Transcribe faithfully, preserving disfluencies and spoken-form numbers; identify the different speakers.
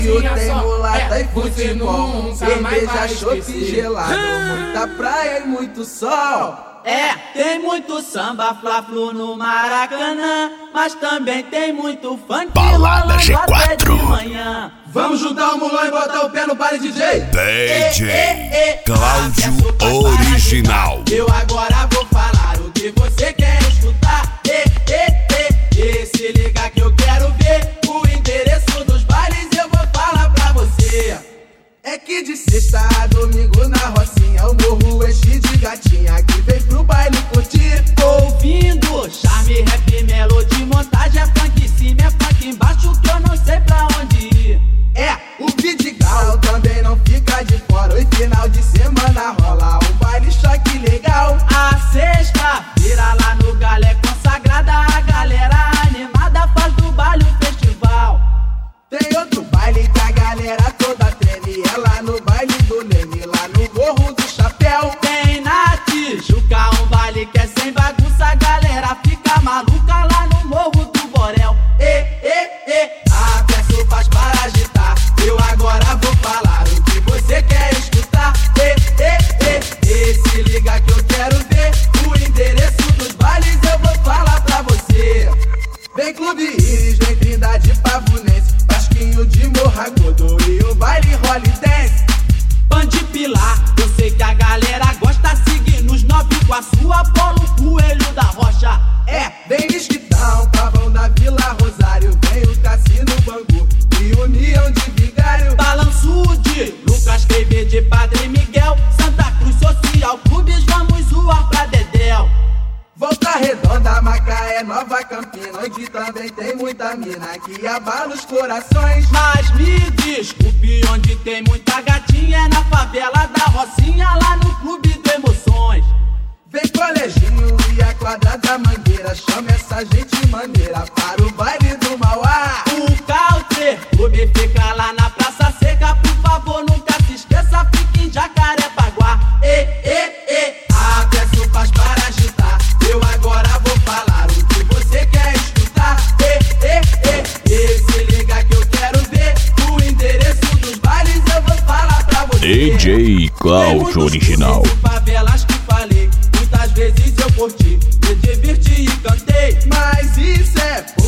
Speaker 1: tem mulata e futebol, cerveja, chope gelado, muita praia e muito sol.
Speaker 2: É, tem muito samba, fla-flu no Maracanã, mas também tem muito funk
Speaker 3: Balada G quatro.
Speaker 2: De manhã.
Speaker 1: Vamos juntar o mulão e botar o pé no baile, D J.
Speaker 3: D J Cláudio Original.
Speaker 2: Eu agora vou falar o que você quer escutar. E, e, e, e se liga que eu quero ver o endereço dos bailes, eu vou falar pra você.
Speaker 1: É que de sexta a domingo na Rocinha o morro enche de gatinha que vem pro baile curtir.
Speaker 2: Ouvindo charme, rap, melodia, montagem, é funk em cima, é funk embaixo que eu não sei pra onde ir.
Speaker 1: É, o Vidigal também não fica de fora, e final de semana rola um baile choque legal.
Speaker 2: A sexta-feira lá no Galo é consagrada, a galera animada faz do baile um festival.
Speaker 1: Tem outro baile que a galera toda treme, é lá no baile do Leme, lá no Morro do Chapéu.
Speaker 2: Tem na Tijuca um baile que é sem bagunça, a galera fica maluca lá no Morro do Borel.
Speaker 1: E, e, e, a peça faz para agitar, eu agora vou falar o que você quer escutar. E, e, e, e, se liga que eu quero ver o endereço dos bailes, eu vou falar pra você. Vem Clube Iris, vem Trindade Pavunense, Pasquinho de Morragudo e o baile Holy Dance.
Speaker 2: Pan de Pilar, eu sei que a galera gosta, seguindo os Nova Iguaçu, Apolo Coelho da Rocha.
Speaker 1: É, vem Esquitão, Pavão da Vila Rosário, vem o Cassino Bangu e União de Vigário.
Speaker 2: Balanço de Lucas Creiber de Padre Miguel, Santa Cruz Social Clubes, vamos zoar pra Dedéu.
Speaker 1: Volta Redonda, Macaé, Nova Campina, onde também tem muita mina que abala os corações.
Speaker 2: Mas me desculpe, onde tem muita gatinha é na favela da Rocinha, lá no Clube de Emoções.
Speaker 1: Vem Colejinho e a quadra da Mangueira, chama essa gente maneira para o baile do Mauá.
Speaker 2: O Country Clube fica lá na Praça Seca, por favor nunca se esqueça, fica em Jacarepaguá.
Speaker 1: E, e, e, a peça faz para agitar, eu agora vou falar o que você quer escutar. E, e, e, e, se liga que eu quero ver o endereço dos bailes, eu vou falar pra você.
Speaker 3: D J Cláudio Original.
Speaker 2: Favelas que falei, muitas vezes eu curti, me diverti e cantei,
Speaker 1: mas isso é